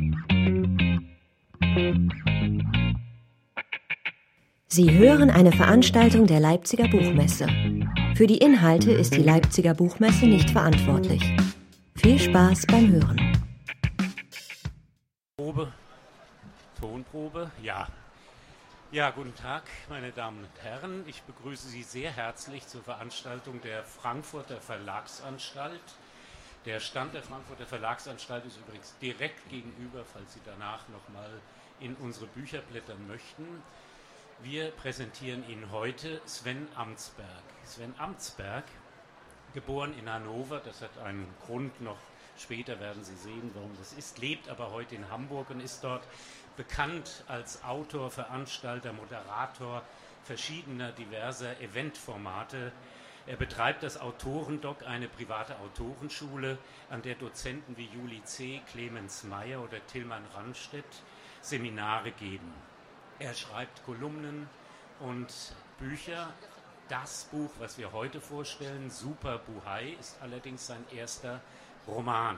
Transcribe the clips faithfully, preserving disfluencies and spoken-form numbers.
Sie hören eine Veranstaltung der Leipziger Buchmesse. Für die Inhalte ist die Leipziger Buchmesse nicht verantwortlich. Viel Spaß beim Hören. Probe, Tonprobe, ja. Ja, guten Tag, meine Damen und Herren. Ich begrüße Sie sehr herzlich zur Veranstaltung der Frankfurter Verlagsanstalt. Der Stand der Frankfurter Verlagsanstalt ist übrigens direkt gegenüber, falls Sie danach nochmal in unsere Bücher blättern möchten. Wir präsentieren Ihnen heute Sven Amtsberg. Sven Amtsberg, geboren in Hannover, das hat einen Grund, noch später werden Sie sehen, warum das ist, lebt aber heute in Hamburg und ist dort bekannt als Autor, Veranstalter, Moderator verschiedener diverser Eventformate. Er betreibt das Autorendoc, eine private Autorenschule, an der Dozenten wie Juli C., Clemens Meyer oder Tilman Randstedt Seminare geben. Er schreibt Kolumnen und Bücher. Das Buch, was wir heute vorstellen, Super Buhai, ist allerdings sein erster Roman.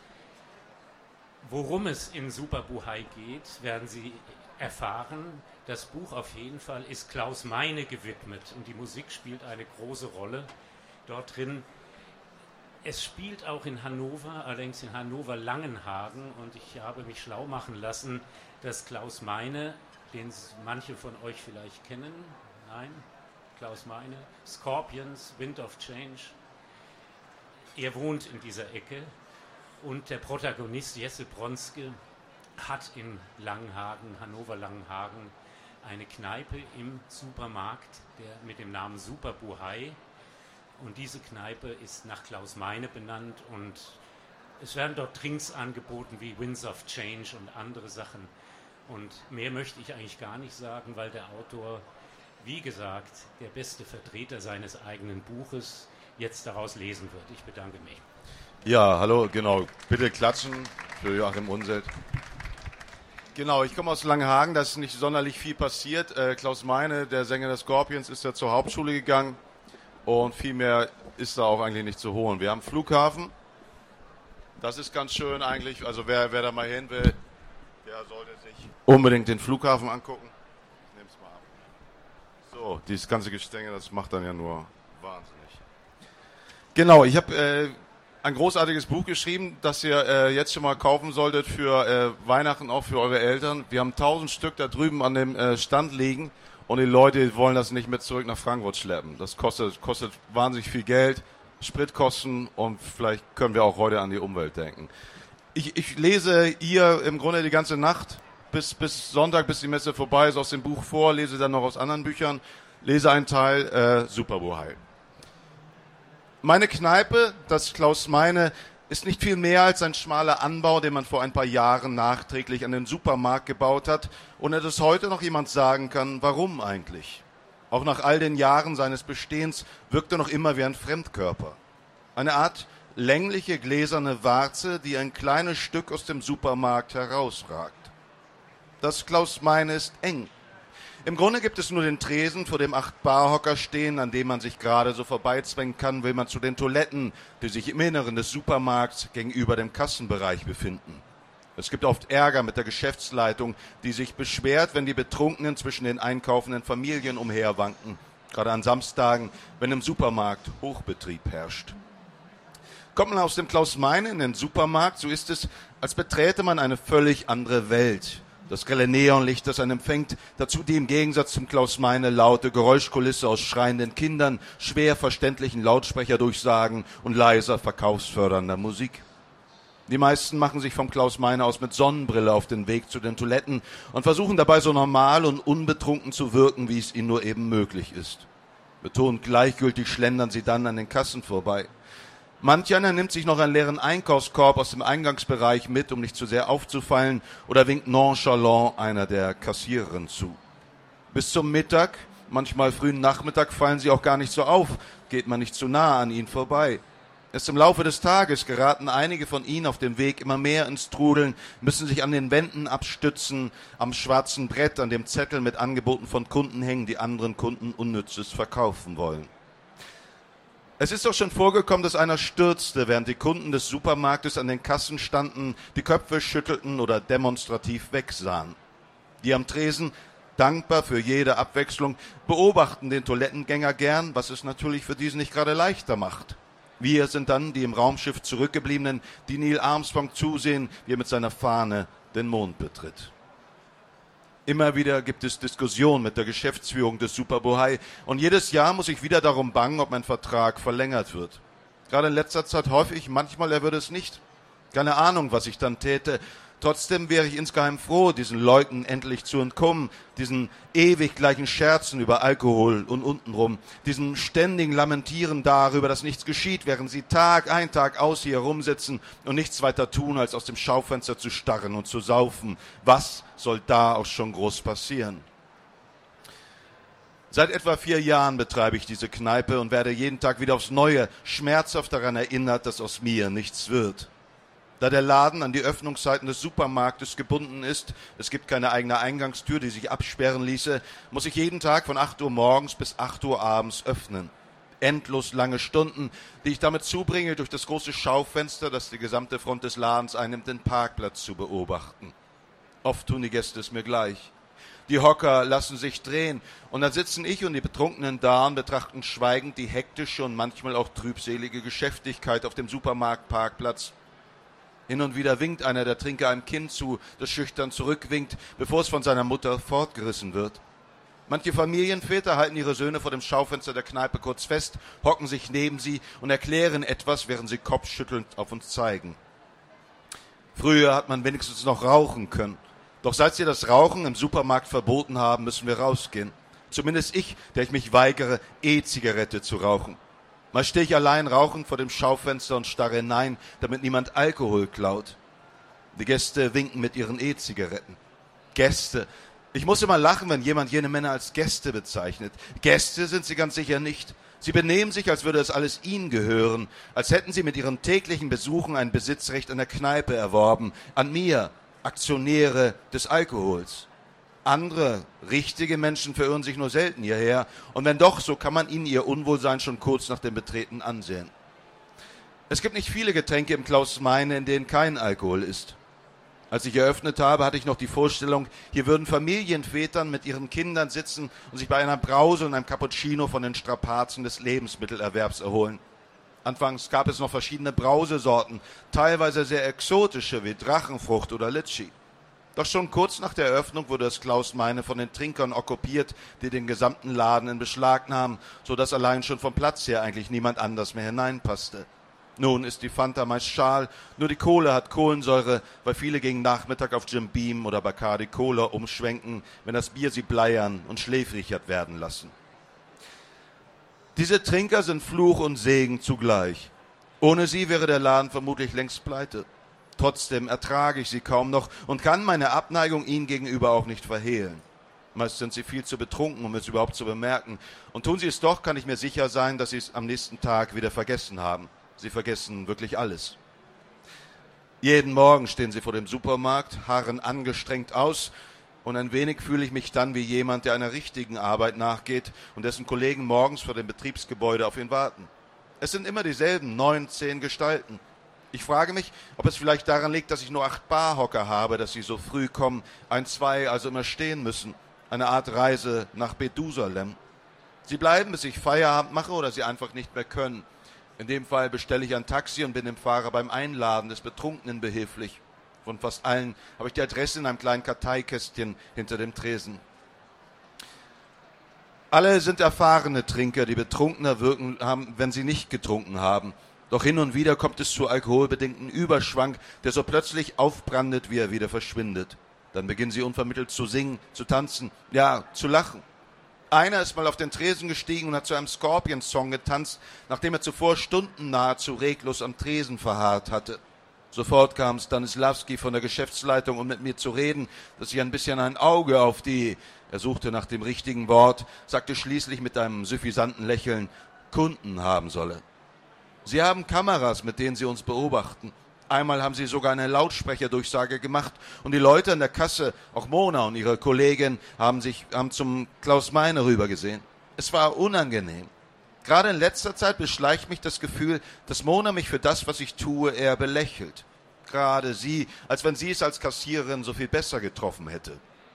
Worum es in Super Buhai geht, werden Sie erfahren. Das Buch auf jeden Fall ist Klaus Meine gewidmet und die Musik spielt eine große Rolle dort drin. Es spielt auch in Hannover, allerdings in Hannover-Langenhagen, und ich habe mich schlau machen lassen, dass Klaus Meine, den manche von euch vielleicht kennen, nein, Klaus Meine, Scorpions, Wind of Change, er wohnt in dieser Ecke und der Protagonist Jesse Bronske hat in Langenhagen, Hannover-Langenhagen, eine Kneipe im Supermarkt der, mit dem Namen Super Buhai, und diese Kneipe ist nach Klaus Meine benannt und es werden dort Drinks angeboten wie Winds of Change und andere Sachen. Und mehr möchte ich eigentlich gar nicht sagen, weil der Autor, wie gesagt, der beste Vertreter seines eigenen Buches jetzt daraus lesen wird. Ich bedanke mich. Ja, hallo, genau. Bitte klatschen für Joachim Unselt. Genau, ich komme aus Langenhagen, da ist nicht sonderlich viel passiert. Äh, Klaus Meine, der Sänger der Scorpions, ist ja zur Hauptschule gegangen und viel mehr ist da auch eigentlich nicht zu holen. Wir haben einen Flughafen, das ist ganz schön eigentlich, also wer, wer da mal hin will, der sollte sich unbedingt den Flughafen angucken. Ich nehme es mal ab. So, dieses ganze Gestänge, das macht dann ja nur wahnsinnig. Genau, ich habe äh, ein großartiges Buch geschrieben, das ihr äh, jetzt schon mal kaufen solltet für äh, Weihnachten, auch für eure Eltern. Wir haben tausend Stück da drüben an dem äh, Stand liegen und die Leute wollen das nicht mit zurück nach Frankfurt schleppen. Das kostet, kostet wahnsinnig viel Geld, Spritkosten, und vielleicht können wir auch heute an die Umwelt denken. Ich, ich lese ihr im Grunde die ganze Nacht bis, bis Sonntag, bis die Messe vorbei ist, aus dem Buch vor, lese dann noch aus anderen Büchern, lese einen Teil, äh, Super Buhai. Meine Kneipe, das Klaus Meine, ist nicht viel mehr als ein schmaler Anbau, den man vor ein paar Jahren nachträglich an den Supermarkt gebaut hat, ohne dass heute noch jemand sagen kann, warum eigentlich. Auch nach all den Jahren seines Bestehens wirkt er noch immer wie ein Fremdkörper. Eine Art längliche gläserne Warze, die ein kleines Stück aus dem Supermarkt herausragt. Das Klaus Meine ist eng. Im Grunde gibt es nur den Tresen, vor dem acht Barhocker stehen, an dem man sich gerade so vorbeizwängen kann, will man zu den Toiletten, die sich im Inneren des Supermarkts gegenüber dem Kassenbereich befinden. Es gibt oft Ärger mit der Geschäftsleitung, die sich beschwert, wenn die Betrunkenen zwischen den einkaufenden Familien umherwanken, gerade an Samstagen, wenn im Supermarkt Hochbetrieb herrscht. Kommt man aus dem Klaus Meine in den Supermarkt, so ist es, als beträte man eine völlig andere Welt. Das grelle Neonlicht, das einen empfängt, dazu die im Gegensatz zum Klaus Meine laute Geräuschkulisse aus schreienden Kindern, schwer verständlichen Lautsprecherdurchsagen und leiser verkaufsfördernder Musik. Die meisten machen sich vom Klaus Meine aus mit Sonnenbrille auf den Weg zu den Toiletten und versuchen dabei so normal und unbetrunken zu wirken, wie es ihnen nur eben möglich ist. Betont gleichgültig schlendern sie dann an den Kassen vorbei. Manch einer nimmt sich noch einen leeren Einkaufskorb aus dem Eingangsbereich mit, um nicht zu sehr aufzufallen, oder winkt nonchalant einer der Kassiererin zu. Bis zum Mittag, manchmal frühen Nachmittag, fallen sie auch gar nicht so auf, geht man nicht zu nah an ihnen vorbei. Erst im Laufe des Tages geraten einige von ihnen auf dem Weg immer mehr ins Trudeln, müssen sich an den Wänden abstützen, am schwarzen Brett, an dem Zettel mit Angeboten von Kunden hängen, die anderen Kunden Unnützes verkaufen wollen. Es ist doch schon vorgekommen, dass einer stürzte, während die Kunden des Supermarktes an den Kassen standen, die Köpfe schüttelten oder demonstrativ wegsahen. Die am Tresen, dankbar für jede Abwechslung, beobachten den Toilettengänger gern, was es natürlich für diesen nicht gerade leichter macht. Wir sind dann die im Raumschiff Zurückgebliebenen, die Neil Armstrong zusehen, wie er mit seiner Fahne den Mond betritt. Immer wieder gibt es Diskussionen mit der Geschäftsführung des Superbohai und jedes Jahr muss ich wieder darum bangen, ob mein Vertrag verlängert wird. Gerade in letzter Zeit häufig, manchmal er würde es nicht. Keine Ahnung, was ich dann täte. Trotzdem wäre ich insgeheim froh, diesen Leuten endlich zu entkommen, diesen ewig gleichen Scherzen über Alkohol und untenrum, diesen ständigen Lamentieren darüber, dass nichts geschieht, während sie Tag ein, Tag aus hier herumsitzen und nichts weiter tun, als aus dem Schaufenster zu starren und zu saufen. Was soll da auch schon groß passieren? Seit etwa vier Jahren betreibe ich diese Kneipe und werde jeden Tag wieder aufs Neue schmerzhaft daran erinnert, dass aus mir nichts wird. Da der Laden an die Öffnungszeiten des Supermarktes gebunden ist, es gibt keine eigene Eingangstür, die sich absperren ließe, muss ich jeden Tag von acht Uhr morgens bis acht Uhr abends öffnen. Endlos lange Stunden, die ich damit zubringe, durch das große Schaufenster, das die gesamte Front des Ladens einnimmt, den Parkplatz zu beobachten. Oft tun die Gäste es mir gleich. Die Hocker lassen sich drehen und dann sitzen ich und die betrunkenen da und betrachten schweigend die hektische und manchmal auch trübselige Geschäftigkeit auf dem Supermarktparkplatz. Hin und wieder winkt einer der Trinker einem Kind zu, das schüchtern zurückwinkt, bevor es von seiner Mutter fortgerissen wird. Manche Familienväter halten ihre Söhne vor dem Schaufenster der Kneipe kurz fest, hocken sich neben sie und erklären etwas, während sie kopfschüttelnd auf uns zeigen. Früher hat man wenigstens noch rauchen können. Doch seit sie das Rauchen im Supermarkt verboten haben, müssen wir rausgehen. Zumindest ich, der ich mich weigere, E-Zigarette zu rauchen. Mal stehe ich allein rauchend vor dem Schaufenster und starre hinein, damit niemand Alkohol klaut. Die Gäste winken mit ihren E-Zigaretten. Gäste. Ich muss immer lachen, wenn jemand jene Männer als Gäste bezeichnet. Gäste sind sie ganz sicher nicht. Sie benehmen sich, als würde es alles ihnen gehören, als hätten sie mit ihren täglichen Besuchen ein Besitzrecht an der Kneipe erworben, an mir, Aktionäre des Alkohols. Andere, richtige Menschen verirren sich nur selten hierher, und wenn doch, so kann man ihnen ihr Unwohlsein schon kurz nach dem Betreten ansehen. Es gibt nicht viele Getränke im Klaus Meine, in denen kein Alkohol ist. Als ich eröffnet habe, hatte ich noch die Vorstellung, hier würden Familienvätern mit ihren Kindern sitzen und sich bei einer Brause und einem Cappuccino von den Strapazen des Lebensmittelerwerbs erholen. Anfangs gab es noch verschiedene Brausesorten, teilweise sehr exotische wie Drachenfrucht oder Litschi. Doch schon kurz nach der Eröffnung wurde das Klaus Meine von den Trinkern okkupiert, die den gesamten Laden in Beschlag nahmen, so dass allein schon vom Platz her eigentlich niemand anders mehr hineinpasste. Nun ist die Fanta meist schal, nur die Cola hat Kohlensäure, weil viele gegen Nachmittag auf Jim Beam oder Bacardi Cola umschwenken, wenn das Bier sie bleiern und schläfrig hat werden lassen. Diese Trinker sind Fluch und Segen zugleich. Ohne sie wäre der Laden vermutlich längst pleite. Trotzdem ertrage ich sie kaum noch und kann meine Abneigung ihnen gegenüber auch nicht verhehlen. Meist sind sie viel zu betrunken, um es überhaupt zu bemerken. Und tun sie es doch, kann ich mir sicher sein, dass sie es am nächsten Tag wieder vergessen haben. Sie vergessen wirklich alles. Jeden Morgen stehen sie vor dem Supermarkt, harren angestrengt aus, und ein wenig fühle ich mich dann wie jemand, der einer richtigen Arbeit nachgeht und dessen Kollegen morgens vor dem Betriebsgebäude auf ihn warten. Es sind immer dieselben neun, zehn Gestalten. Ich frage mich, ob es vielleicht daran liegt, dass ich nur acht Barhocker habe, dass sie so früh kommen, ein, zwei also immer stehen müssen. Eine Art Reise nach Bethusalem. Sie bleiben, bis ich Feierabend mache oder sie einfach nicht mehr können. In dem Fall bestelle ich ein Taxi und bin dem Fahrer beim Einladen des Betrunkenen behilflich. Von fast allen habe ich die Adresse in einem kleinen Karteikästchen hinter dem Tresen. Alle sind erfahrene Trinker, die betrunkener wirken haben, wenn sie nicht getrunken haben. Doch hin und wieder kommt es zu alkoholbedingten Überschwang, der so plötzlich aufbrandet, wie er wieder verschwindet. Dann beginnen sie unvermittelt zu singen, zu tanzen, ja, zu lachen. Einer ist mal auf den Tresen gestiegen und hat zu einem Scorpions-Song getanzt, nachdem er zuvor Stunden nahezu reglos am Tresen verharrt hatte. Sofort kam Stanislawski von der Geschäftsleitung, um mit mir zu reden, dass ich ein bisschen ein Auge auf die, er suchte nach dem richtigen Wort, sagte schließlich mit einem suffisanten Lächeln, Kunden haben solle. Sie haben Kameras, mit denen sie uns beobachten. Einmal haben sie sogar eine Lautsprecherdurchsage gemacht und die Leute an der Kasse, auch Mona und ihre Kollegin, haben sich haben zum Klaus Meine rübergesehen. Es war unangenehm. Gerade in letzter Zeit beschleicht mich das Gefühl, dass Mona mich für das, was ich tue, eher belächelt. Gerade sie, als wenn sie es als Kassiererin so viel besser getroffen hätte.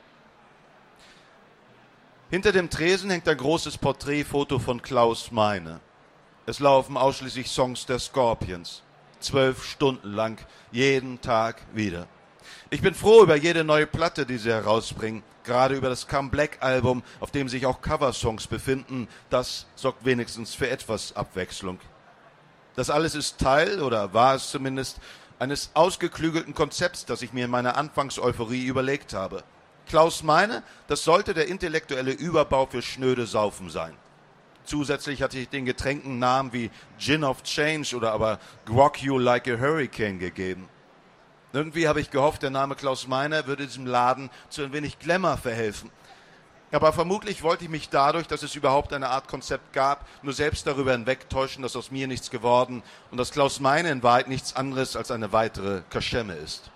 Hinter dem Tresen hängt ein großes Porträtfoto von Klaus Meine. Es laufen ausschließlich Songs der Scorpions. Zwölf Stunden lang, jeden Tag wieder. Ich bin froh über jede neue Platte, die sie herausbringen. Gerade über das Come Black Album, auf dem sich auch Coversongs befinden. Das sorgt wenigstens für etwas Abwechslung. Das alles ist Teil, oder war es zumindest, eines ausgeklügelten Konzepts, das ich mir in meiner Anfangseuphorie überlegt habe. Klaus Meine, das sollte der intellektuelle Überbau für schnöde Saufen sein. Zusätzlich hatte ich den Getränken Namen wie Gin of Change oder aber Grog You Like a Hurricane gegeben. Irgendwie habe ich gehofft, der Name Klaus Meine würde diesem Laden zu ein wenig Glamour verhelfen. Aber vermutlich wollte ich mich dadurch, dass es überhaupt eine Art Konzept gab, nur selbst darüber hinwegtäuschen, dass aus mir nichts geworden und dass Klaus Meine in Wahrheit nichts anderes als eine weitere Kaschemme ist.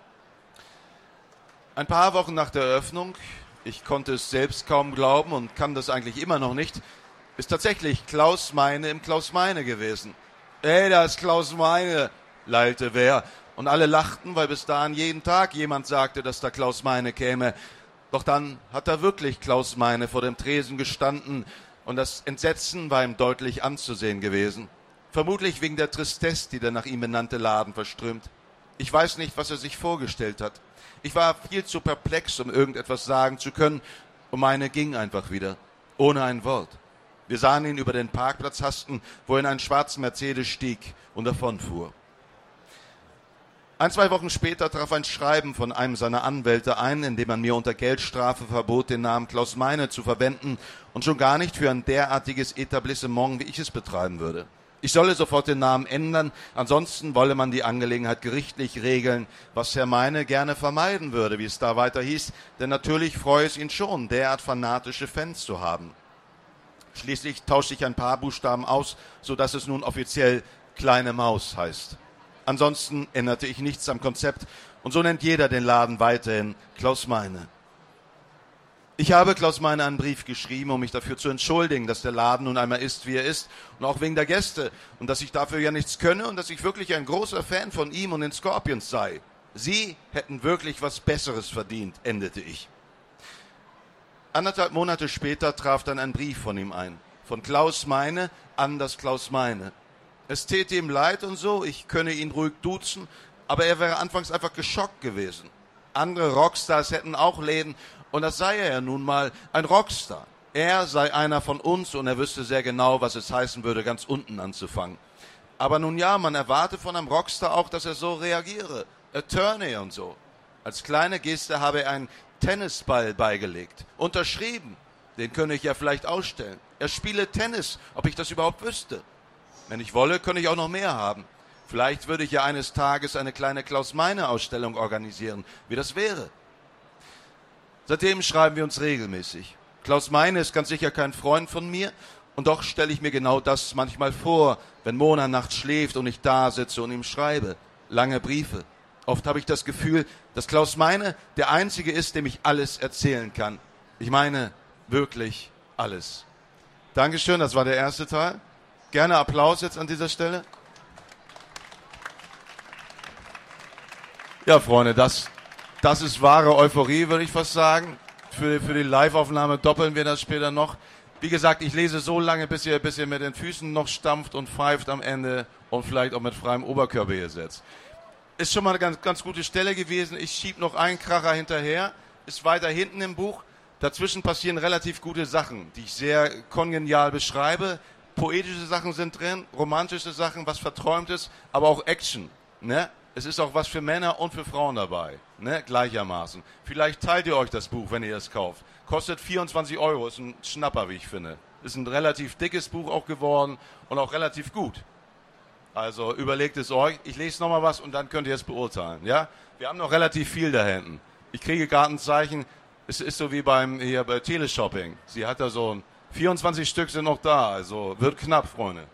Ein paar Wochen nach der Eröffnung, ich konnte es selbst kaum glauben und kann das eigentlich immer noch nicht, ist tatsächlich Klaus Meine im Klaus Meine gewesen. »Ey, da ist Klaus Meine«, lallte wer. Und alle lachten, weil bis dahin jeden Tag jemand sagte, dass da Klaus Meine käme. Doch dann hat da wirklich Klaus Meine vor dem Tresen gestanden und das Entsetzen war ihm deutlich anzusehen gewesen. Vermutlich wegen der Tristesse, die der nach ihm benannte Laden verströmt. Ich weiß nicht, was er sich vorgestellt hat. Ich war viel zu perplex, um irgendetwas sagen zu können, und Meine ging einfach wieder, ohne ein Wort. Wir sahen ihn über den Parkplatz hasten, wo er in einen schwarzen Mercedes stieg und davonfuhr. Ein, zwei Wochen später traf ein Schreiben von einem seiner Anwälte ein, in dem man mir unter Geldstrafe verbot, den Namen Klaus Meine zu verwenden und schon gar nicht für ein derartiges Etablissement, wie ich es betreiben würde. Ich solle sofort den Namen ändern, ansonsten wolle man die Angelegenheit gerichtlich regeln, was Herr Meine gerne vermeiden würde, wie es da weiter hieß, denn natürlich freue es ihn schon, derart fanatische Fans zu haben. Schließlich tauschte ich ein paar Buchstaben aus, sodass es nun offiziell Kleine Maus heißt. Ansonsten änderte ich nichts am Konzept und so nennt jeder den Laden weiterhin Klaus Meine. Ich habe Klaus Meine einen Brief geschrieben, um mich dafür zu entschuldigen, dass der Laden nun einmal ist, wie er ist und auch wegen der Gäste und dass ich dafür ja nichts könne und dass ich wirklich ein großer Fan von ihm und den Scorpions sei. Sie hätten wirklich was Besseres verdient, endete ich. Anderthalb Monate später traf dann ein Brief von ihm ein, von Klaus Meine an das Klaus Meine. Es täte ihm leid und so, ich könne ihn ruhig duzen, aber er wäre anfangs einfach geschockt gewesen. Andere Rockstars hätten auch Läden und das sei er ja nun mal, ein Rockstar. Er sei einer von uns und er wüsste sehr genau, was es heißen würde, ganz unten anzufangen. Aber nun ja, man erwarte von einem Rockstar auch, dass er so reagiere. Attorney und so. Als kleine Geste habe er einen Tennisball beigelegt. Unterschrieben. Den könne ich ja vielleicht ausstellen. Er spiele Tennis, ob ich das überhaupt wüsste. Wenn ich wolle, könnte ich auch noch mehr haben. Vielleicht würde ich ja eines Tages eine kleine Klaus-Meine-Ausstellung organisieren, wie das wäre. Seitdem schreiben wir uns regelmäßig. Klaus Meine ist ganz sicher kein Freund von mir und doch stelle ich mir genau das manchmal vor, wenn Mona nachts schläft und ich da sitze und ihm schreibe. Lange Briefe. Oft habe ich das Gefühl, dass Klaus Meine der Einzige ist, dem ich alles erzählen kann. Ich meine wirklich alles. Dankeschön, das war der erste Teil. Gerne Applaus jetzt an dieser Stelle. Ja, Freunde, das, das ist wahre Euphorie, würde ich fast sagen. Für, für die Live-Aufnahme doppeln wir das später noch. Wie gesagt, ich lese so lange, bis ihr, bis ihr mit den Füßen noch stampft und pfeift am Ende und vielleicht auch mit freiem Oberkörper hier sitzt. Ist schon mal eine ganz, ganz gute Stelle gewesen. Ich schieb noch einen Kracher hinterher. Ist weiter hinten im Buch. Dazwischen passieren relativ gute Sachen, die ich sehr kongenial beschreibe. Poetische Sachen sind drin, romantische Sachen, was Verträumtes, aber auch Action. Ne? Es ist auch was für Männer und für Frauen dabei, ne? Gleichermaßen. Vielleicht teilt ihr euch das Buch, wenn ihr es kauft. Kostet vierundzwanzig Euro, ist ein Schnapper, wie ich finde. Ist ein relativ dickes Buch auch geworden und auch relativ gut. Also überlegt es euch. Ich lese nochmal was und dann könnt ihr es beurteilen. Ja? Wir haben noch relativ viel da hinten. Ich kriege gerade ein Zeichen, es ist so wie beim hier bei Teleshopping. Sie hat da so ein vierundzwanzig Stück sind noch da, also wird knapp, Freunde.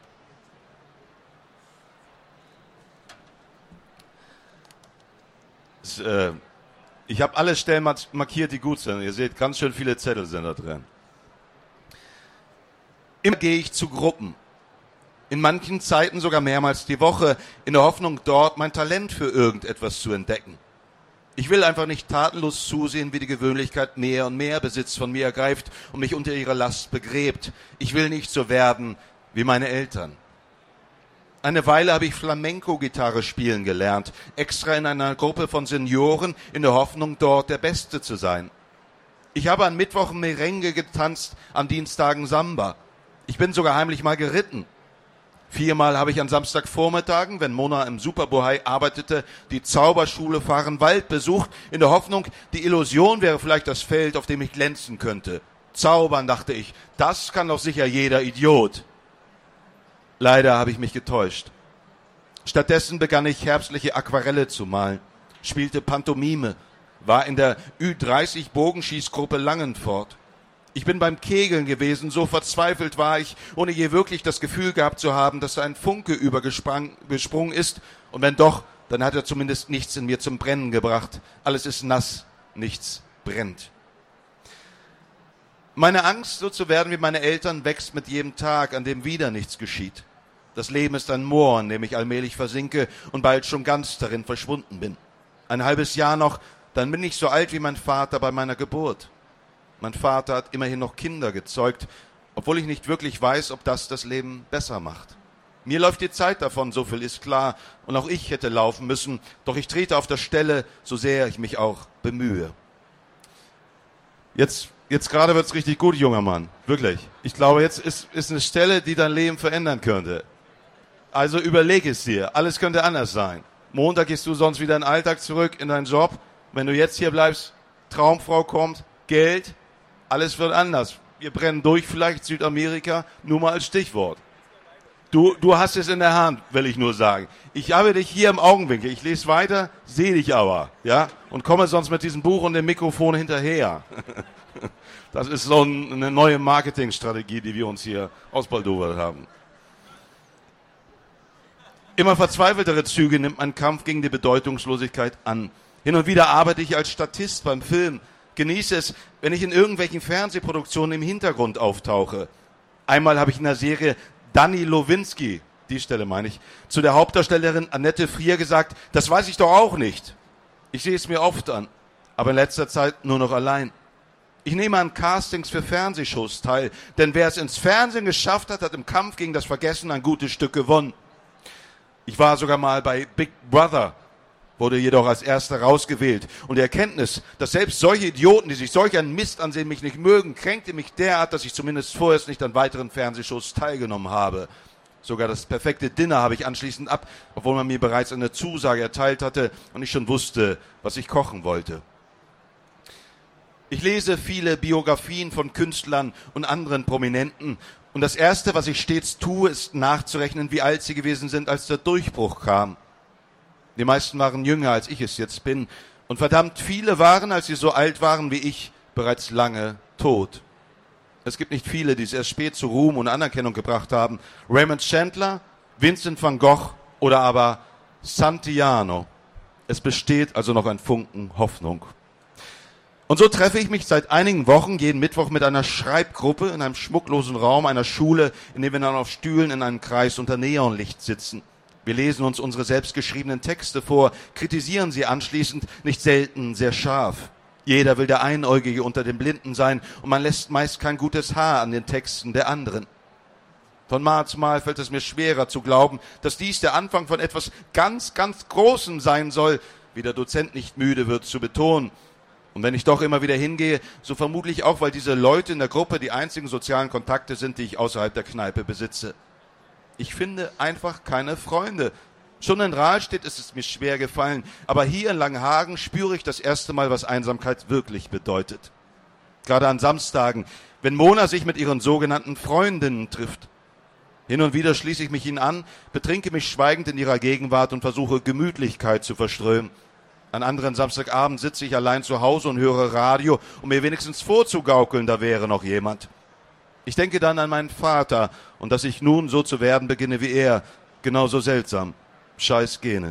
Das, äh, ich habe alle Stellen markiert, die gut sind. Ihr seht, ganz schön viele Zettel sind da drin. Immer gehe ich zu Gruppen. In manchen Zeiten sogar mehrmals die Woche, in der Hoffnung, dort mein Talent für irgendetwas zu entdecken. Ich will einfach nicht tatenlos zusehen, wie die Gewöhnlichkeit mehr und mehr Besitz von mir ergreift und mich unter ihrer Last begräbt. Ich will nicht so werden wie meine Eltern. Eine Weile habe ich Flamenco-Gitarre spielen gelernt, extra in einer Gruppe von Senioren, in der Hoffnung, dort der Beste zu sein. Ich habe an Mittwochen Merengue getanzt, an Dienstagen Samba. Ich bin sogar heimlich mal geritten. Viermal habe ich an Samstagvormittagen, wenn Mona im Superbohai arbeitete, die Zauberschule Vahrenwald besucht, in der Hoffnung, die Illusion wäre vielleicht das Feld, auf dem ich glänzen könnte. Zaubern, dachte ich, das kann doch sicher jeder Idiot. Leider habe ich mich getäuscht. Stattdessen begann ich herbstliche Aquarelle zu malen, spielte Pantomime, war in der Ü dreißig Bogenschießgruppe Langenfort. Ich bin beim Kegeln gewesen, so verzweifelt war ich, ohne je wirklich das Gefühl gehabt zu haben, dass da ein Funke übergesprungen ist. Und wenn doch, dann hat er zumindest nichts in mir zum Brennen gebracht. Alles ist nass, nichts brennt. Meine Angst, so zu werden wie meine Eltern, wächst mit jedem Tag, an dem wieder nichts geschieht. Das Leben ist ein Moor, in dem ich allmählich versinke und bald schon ganz darin verschwunden bin. Ein halbes Jahr noch, dann bin ich so alt wie mein Vater bei meiner Geburt. Mein Vater hat immerhin noch Kinder gezeugt, obwohl ich nicht wirklich weiß, ob das das Leben besser macht. Mir läuft die Zeit davon, so viel ist klar, und auch ich hätte laufen müssen, doch ich trete auf der Stelle, so sehr ich mich auch bemühe. Jetzt, jetzt gerade wird's richtig gut, junger Mann, wirklich. Ich glaube, jetzt ist, ist eine Stelle, die dein Leben verändern könnte. Also überleg es dir, alles könnte anders sein. Montag gehst du sonst wieder in den Alltag zurück, in deinen Job. Wenn du jetzt hier bleibst, Traumfrau kommt, Geld, alles wird anders. Wir brennen durch, vielleicht Südamerika, nur mal als Stichwort. Du, du hast es in der Hand, will ich nur sagen. Ich habe dich hier im Augenwinkel. Ich lese weiter, sehe dich aber, ja, und komme sonst mit diesem Buch und dem Mikrofon hinterher. Das ist so ein, eine neue Marketingstrategie, die wir uns hier ausbaldowert haben. Immer verzweifeltere Züge nimmt mein Kampf gegen die Bedeutungslosigkeit an. Hin und wieder arbeite ich als Statist beim Film. Genieße es, wenn ich in irgendwelchen Fernsehproduktionen im Hintergrund auftauche. Einmal habe ich in der Serie Danny Lowinski, die Stelle meine ich, zu der Hauptdarstellerin Annette Frier gesagt, das weiß ich doch auch nicht. Ich sehe es mir oft an, aber in letzter Zeit nur noch allein. Ich nehme an Castings für Fernsehshows teil, denn wer es ins Fernsehen geschafft hat, hat im Kampf gegen das Vergessen ein gutes Stück gewonnen. Ich war sogar mal bei Big Brother, wurde jedoch als Erster rausgewählt. Und die Erkenntnis, dass selbst solche Idioten, die sich solch einen Mist ansehen, mich nicht mögen, kränkte mich derart, dass ich zumindest vorerst nicht an weiteren Fernsehshows teilgenommen habe. Sogar das perfekte Dinner habe ich anschließend ab, obwohl man mir bereits eine Zusage erteilt hatte und ich schon wusste, was ich kochen wollte. Ich lese viele Biografien von Künstlern und anderen Prominenten. Und das Erste, was ich stets tue, ist nachzurechnen, wie alt sie gewesen sind, als der Durchbruch kam. Die meisten waren jünger, als ich es jetzt bin. Und verdammt viele waren, als sie so alt waren wie ich, bereits lange tot. Es gibt nicht viele, die es erst spät zu Ruhm und Anerkennung gebracht haben. Raymond Chandler, Vincent van Gogh oder aber Santillano. Es besteht also noch ein Funken Hoffnung. Und so treffe ich mich seit einigen Wochen jeden Mittwoch mit einer Schreibgruppe in einem schmucklosen Raum einer Schule, in dem wir dann auf Stühlen in einem Kreis unter Neonlicht sitzen. Wir lesen uns unsere selbstgeschriebenen Texte vor, kritisieren sie anschließend, nicht selten sehr scharf. Jeder will der Einäugige unter den Blinden sein und man lässt meist kein gutes Haar an den Texten der anderen. Von Mal zu Mal fällt es mir schwerer zu glauben, dass dies der Anfang von etwas ganz, ganz Großem sein soll, wie der Dozent nicht müde wird zu betonen. Und wenn ich doch immer wieder hingehe, so vermutlich auch, weil diese Leute in der Gruppe die einzigen sozialen Kontakte sind, die ich außerhalb der Kneipe besitze. Ich finde einfach keine Freunde. Schon in Rahlstedt ist es mir schwer gefallen, aber hier in Langenhagen spüre ich das erste Mal, was Einsamkeit wirklich bedeutet. Gerade an Samstagen, wenn Mona sich mit ihren sogenannten Freundinnen trifft. Hin und wieder schließe ich mich ihnen an, betrinke mich schweigend in ihrer Gegenwart und versuche Gemütlichkeit zu verströmen. An anderen Samstagabend sitze ich allein zu Hause und höre Radio, um mir wenigstens vorzugaukeln, da wäre noch jemand. Ich denke dann an meinen Vater und dass ich nun so zu werden beginne wie er. Genauso seltsam. Scheiß Gene.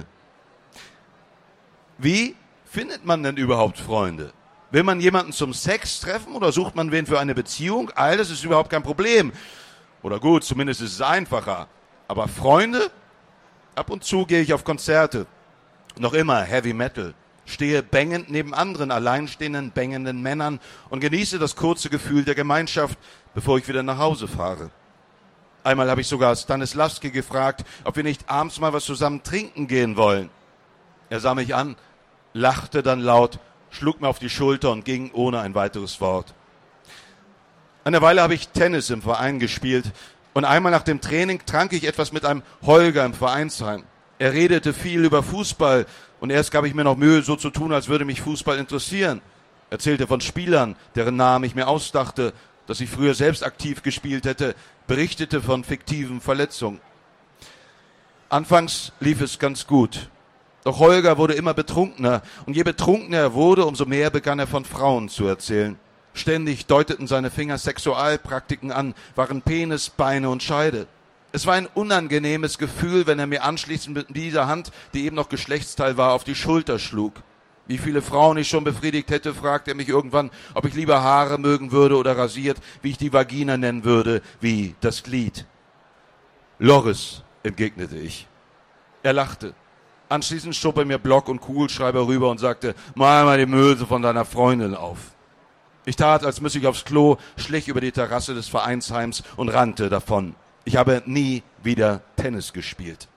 Wie findet man denn überhaupt Freunde? Will man jemanden zum Sex treffen oder sucht man wen für eine Beziehung? All das ist überhaupt kein Problem. Oder gut, zumindest ist es einfacher. Aber Freunde? Ab und zu gehe ich auf Konzerte. Noch immer Heavy Metal. Stehe bängend neben anderen alleinstehenden, bängenden Männern und genieße das kurze Gefühl der Gemeinschaft, bevor ich wieder nach Hause fahre. Einmal habe ich sogar Stanislavski gefragt, ob wir nicht abends mal was zusammen trinken gehen wollen. Er sah mich an, lachte dann laut, schlug mir auf die Schulter und ging ohne ein weiteres Wort. Eine Weile habe ich Tennis im Verein gespielt und einmal nach dem Training trank ich etwas mit einem Holger im Vereinsheim. Er redete viel über Fußball und erst gab ich mir noch Mühe, so zu tun, als würde mich Fußball interessieren. Er erzählte von Spielern, deren Namen ich mir ausdachte, dass ich früher selbst aktiv gespielt hätte, berichtete von fiktiven Verletzungen. Anfangs lief es ganz gut. Doch Holger wurde immer betrunkener und je betrunkener er wurde, umso mehr begann er von Frauen zu erzählen. Ständig deuteten seine Finger Sexualpraktiken an, waren Penis, Beine und Scheide. Es war ein unangenehmes Gefühl, wenn er mir anschließend mit dieser Hand, die eben noch Geschlechtsteil war, auf die Schulter schlug. Wie viele Frauen ich schon befriedigt hätte, fragte er mich irgendwann, ob ich lieber Haare mögen würde oder rasiert, wie ich die Vagina nennen würde, wie das Glied. Loris, entgegnete ich. Er lachte. Anschließend schob er mir Block und Kugelschreiber rüber und sagte, mal mal die Möse von deiner Freundin auf. Ich tat, als müsse ich aufs Klo, schlich über die Terrasse des Vereinsheims und rannte davon. Ich habe nie wieder Tennis gespielt.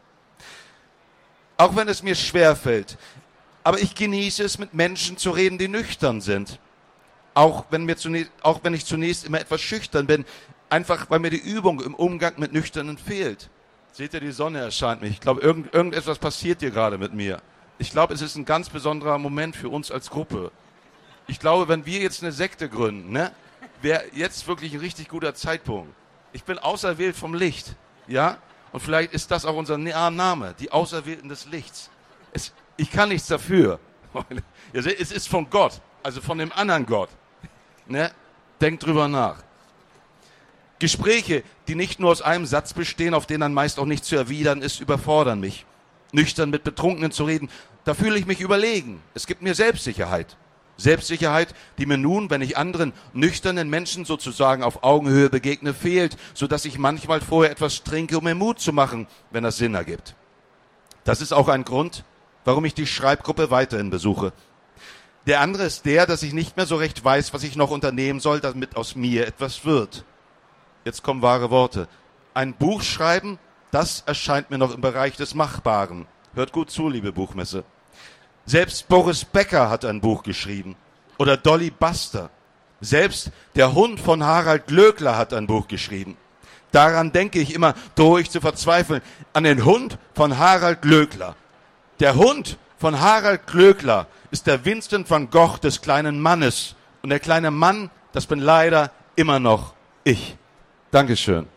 Auch wenn es mir schwerfällt, aber ich genieße es, mit Menschen zu reden, die nüchtern sind. Auch wenn, mir zunächst, auch wenn ich zunächst immer etwas schüchtern bin, einfach weil mir die Übung im Umgang mit Nüchternen fehlt. Seht ihr, die Sonne erscheint mich. Ich glaube, irgend, irgendetwas passiert hier gerade mit mir. Ich glaube, es ist ein ganz besonderer Moment für uns als Gruppe. Ich glaube, wenn wir jetzt eine Sekte gründen, ne, wäre jetzt wirklich ein richtig guter Zeitpunkt. Ich bin auserwählt vom Licht, ja? Und vielleicht ist das auch unser Name, die Auserwählten des Lichts. Es, ich kann nichts dafür. Es ist von Gott, also von dem anderen Gott. Ne? Denkt drüber nach. Gespräche, die nicht nur aus einem Satz bestehen, auf den dann meist auch nicht zu erwidern ist, überfordern mich. Nüchtern mit Betrunkenen zu reden, da fühle ich mich überlegen. Es gibt mir Selbstsicherheit. Selbstsicherheit, die mir nun, wenn ich anderen nüchternen Menschen sozusagen auf Augenhöhe begegne, fehlt, sodass ich manchmal vorher etwas trinke, um mir Mut zu machen, wenn das Sinn ergibt. Das ist auch ein Grund, warum ich die Schreibgruppe weiterhin besuche. Der andere ist der, dass ich nicht mehr so recht weiß, was ich noch unternehmen soll, damit aus mir etwas wird. Jetzt kommen wahre Worte. Ein Buch schreiben, das erscheint mir noch im Bereich des Machbaren. Hört gut zu, liebe Buchmesse. Selbst Boris Becker hat ein Buch geschrieben. Oder Dolly Buster. Selbst der Hund von Harald Glöckler hat ein Buch geschrieben. Daran denke ich immer, drohe ich zu verzweifeln, an den Hund von Harald Glöckler. Der Hund von Harald Glöckler ist der Vincent van Gogh des kleinen Mannes. Und der kleine Mann, das bin leider immer noch ich. Dankeschön.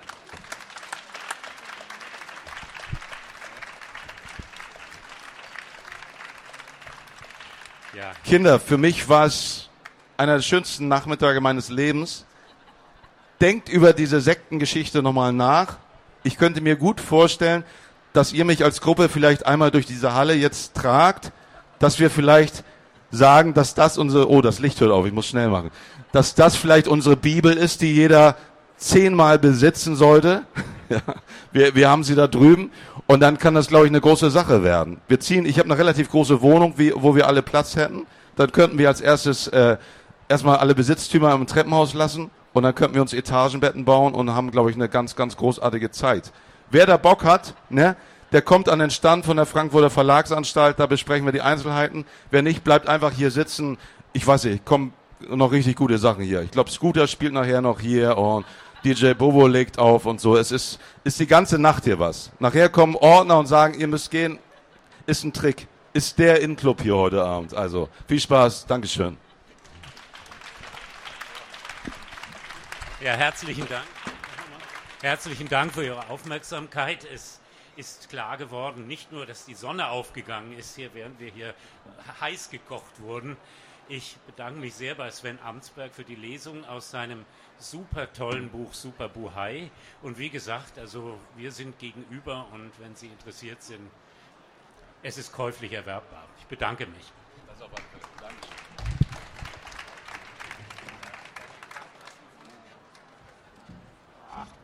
Ja. Kinder, für mich war es einer der schönsten Nachmittage meines Lebens. Denkt über diese Sektengeschichte nochmal nach. Ich könnte mir gut vorstellen, dass ihr mich als Gruppe vielleicht einmal durch diese Halle jetzt tragt, dass wir vielleicht sagen, dass das unsere, oh, das Licht hört auf, ich muss schnell machen, dass das vielleicht unsere Bibel ist, die jeder zehnmal besitzen sollte. Ja, wir, wir haben sie da drüben und dann kann das, glaube ich, eine große Sache werden. Wir ziehen, ich habe eine relativ große Wohnung, wie, wo wir alle Platz hätten. Dann könnten wir als erstes äh, erstmal alle Besitztümer im Treppenhaus lassen und dann könnten wir uns Etagenbetten bauen und haben, glaube ich, eine ganz, ganz großartige Zeit. Wer da Bock hat, ne, der kommt an den Stand von der Frankfurter Verlagsanstalt, da besprechen wir die Einzelheiten. Wer nicht, bleibt einfach hier sitzen. Ich weiß nicht, kommen noch richtig gute Sachen hier. Ich glaube, Scooter spielt nachher noch hier und D J Bobo legt auf und so. Es ist, ist die ganze Nacht hier was. Nachher kommen Ordner und sagen, ihr müsst gehen. Ist ein Trick. Ist der In-Club hier heute Abend. Also, viel Spaß. Dankeschön. Ja, herzlichen Dank. Herzlichen Dank für Ihre Aufmerksamkeit. Es ist klar geworden, nicht nur, dass die Sonne aufgegangen ist hier, während wir hier heiß gekocht wurden. Ich bedanke mich sehr bei Sven Amtsberg für die Lesung aus seinem super tollen Buch Super Buhai. Und wie gesagt, also wir sind gegenüber und wenn Sie interessiert sind, es ist käuflich erwerbbar. Ich bedanke mich. Das auf alle Fälle. Dankeschön.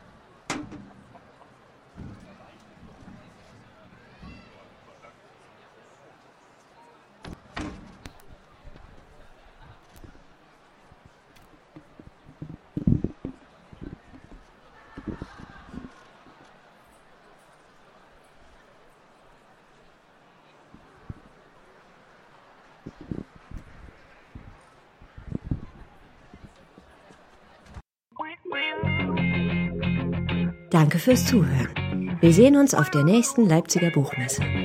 Danke fürs Zuhören. Wir sehen uns auf der nächsten Leipziger Buchmesse.